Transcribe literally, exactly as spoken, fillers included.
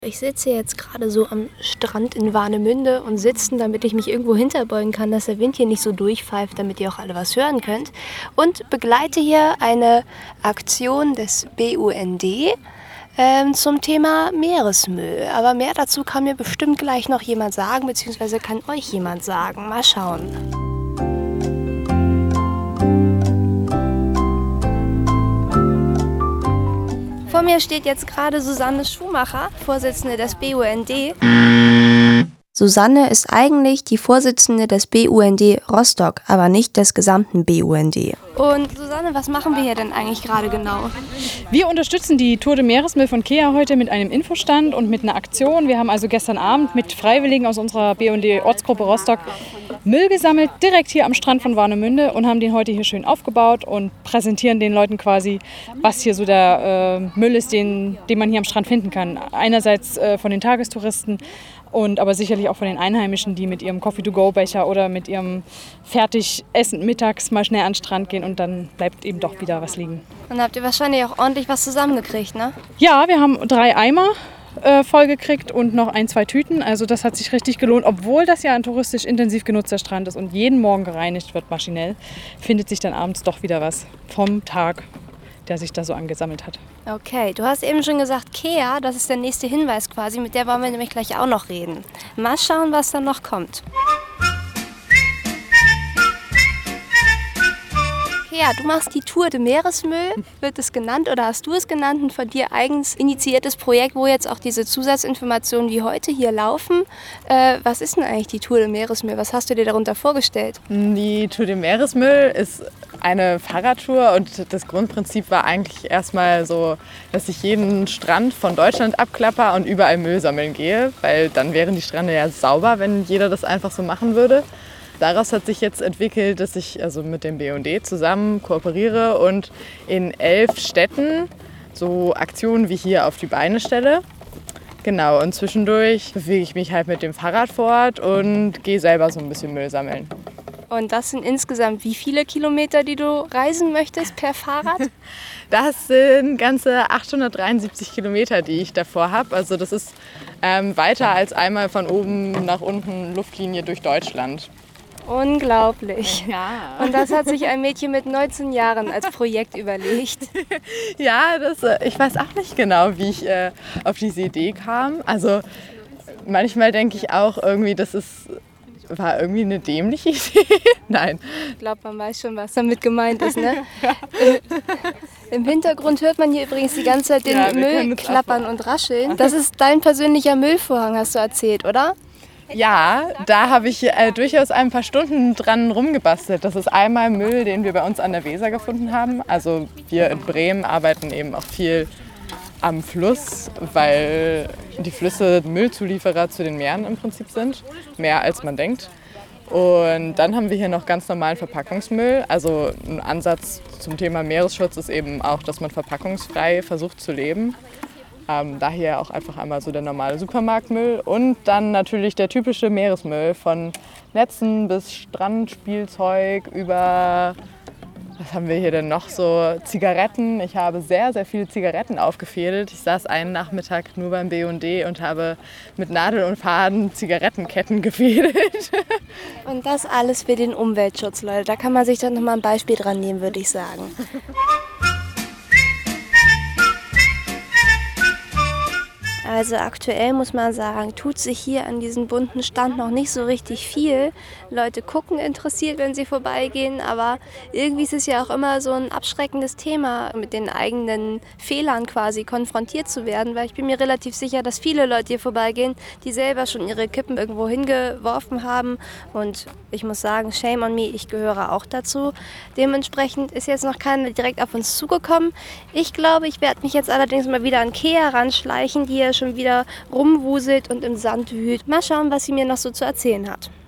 Ich sitze jetzt gerade so am Strand in Warnemünde und sitze, damit ich mich irgendwo hinterbeugen kann, dass der Wind hier nicht so durchpfeift, damit ihr auch alle was hören könnt. Und begleite hier eine Aktion des B U N D ähm, zum Thema Meeresmüll. Aber mehr dazu kann mir bestimmt gleich noch jemand sagen, beziehungsweise kann euch jemand sagen. Mal schauen. Vor mir steht jetzt gerade Susanne Schumacher, Vorsitzende des B U N D. Susanne ist eigentlich die Vorsitzende des B U N D Rostock, aber nicht des gesamten B U N D. Und Susanne, was machen wir hier denn eigentlich gerade genau? Wir unterstützen die Tour de Meeresmüll von K E A heute mit einem Infostand und mit einer Aktion. Wir haben also gestern Abend mit Freiwilligen aus unserer B U N D-Ortsgruppe Rostock Müll gesammelt, direkt hier am Strand von Warnemünde und haben den heute hier schön aufgebaut und präsentieren den Leuten quasi, was hier so der äh, Müll ist, den, den man hier am Strand finden kann. Einerseits äh, von den Tagestouristen und aber sicherlich auch von den Einheimischen, die mit ihrem Coffee-to-go-Becher oder mit ihrem Fertigessen mittags mal schnell an den Strand gehen und dann bleibt eben doch wieder was liegen. Dann habt ihr wahrscheinlich auch ordentlich was zusammengekriegt, ne? Ja, wir haben drei Eimer äh, vollgekriegt und noch ein, zwei Tüten. Also das hat sich richtig gelohnt. Obwohl das ja ein touristisch intensiv genutzter Strand ist und jeden Morgen gereinigt wird maschinell, findet sich dann abends doch wieder was vom Tag, der sich da so angesammelt hat. Okay, du hast eben schon gesagt, K E A, das ist der nächste Hinweis quasi, mit der wollen wir nämlich gleich auch noch reden. Mal schauen, was dann noch kommt. K E A, du machst die Tour de Meeresmüll, wird es genannt oder hast du es genannt, ein von dir eigens initiiertes Projekt, wo jetzt auch diese Zusatzinformationen wie heute hier laufen. Äh, was ist denn eigentlich die Tour de Meeresmüll? Was hast du dir darunter vorgestellt? Die Tour de Meeresmüll ist eine Fahrradtour und das Grundprinzip war eigentlich erstmal so, dass ich jeden Strand von Deutschland abklapper und überall Müll sammeln gehe, weil dann wären die Strände ja sauber, wenn jeder das einfach so machen würde. Daraus hat sich jetzt entwickelt, dass ich also mit dem B U N D zusammen kooperiere und in elf Städten so Aktionen wie hier auf die Beine stelle. Genau, und zwischendurch bewege ich mich halt mit dem Fahrrad fort und gehe selber so ein bisschen Müll sammeln. Und das sind insgesamt wie viele Kilometer, die du reisen möchtest per Fahrrad? Das sind ganze achthundertdreiundsiebzig Kilometer, die ich davor habe. Also das ist ähm, weiter als einmal von oben nach unten Luftlinie durch Deutschland. Unglaublich. Ja. Und das hat sich ein Mädchen mit neunzehn Jahren als Projekt überlegt. Ja, das, ich weiß auch nicht genau, wie ich äh, auf diese Idee kam. Also manchmal denke ich auch irgendwie, das ist, war irgendwie eine dämliche Idee. Nein. Ich glaube, man weiß schon, was damit gemeint ist, ne? Im Hintergrund hört man hier übrigens die ganze Zeit den Ja, Müll klappern und rascheln. Das ist dein persönlicher Müllvorhang, hast du erzählt, oder? Ja, da habe ich äh, durchaus ein paar Stunden dran rumgebastelt. Das ist einmal Müll, den wir bei uns an der Weser gefunden haben. Also wir in Bremen arbeiten eben auch viel am Fluss, weil die Flüsse Müllzulieferer zu den Meeren im Prinzip sind. Mehr als man denkt. Und dann haben wir hier noch ganz normalen Verpackungsmüll. Also ein Ansatz zum Thema Meeresschutz ist eben auch, dass man verpackungsfrei versucht zu leben. Ähm, daher auch einfach einmal so der normale Supermarktmüll und dann natürlich der typische Meeresmüll von Netzen bis Strandspielzeug über, was haben wir hier denn noch so, Zigaretten. Ich habe sehr, sehr viele Zigaretten aufgefädelt. Ich saß einen Nachmittag nur beim B U N D und habe mit Nadel und Faden Zigarettenketten gefädelt. Und das alles für den Umweltschutz, Leute. Da kann man sich dann nochmal ein Beispiel dran nehmen, würde ich sagen. Also aktuell muss man sagen, tut sich hier an diesem bunten Stand noch nicht so richtig viel. Leute gucken interessiert, wenn sie vorbeigehen, aber irgendwie ist es ja auch immer so ein abschreckendes Thema, mit den eigenen Fehlern quasi konfrontiert zu werden, weil ich bin mir relativ sicher, dass viele Leute hier vorbeigehen, die selber schon ihre Kippen irgendwo hingeworfen haben und ich muss sagen, shame on me, ich gehöre auch dazu. Dementsprechend ist jetzt noch keiner direkt auf uns zugekommen. Ich glaube, ich werde mich jetzt allerdings mal wieder an K E A ranschleichen, die hier schon wieder rumwuselt und im Sand wühlt. Mal schauen, was sie mir noch so zu erzählen hat.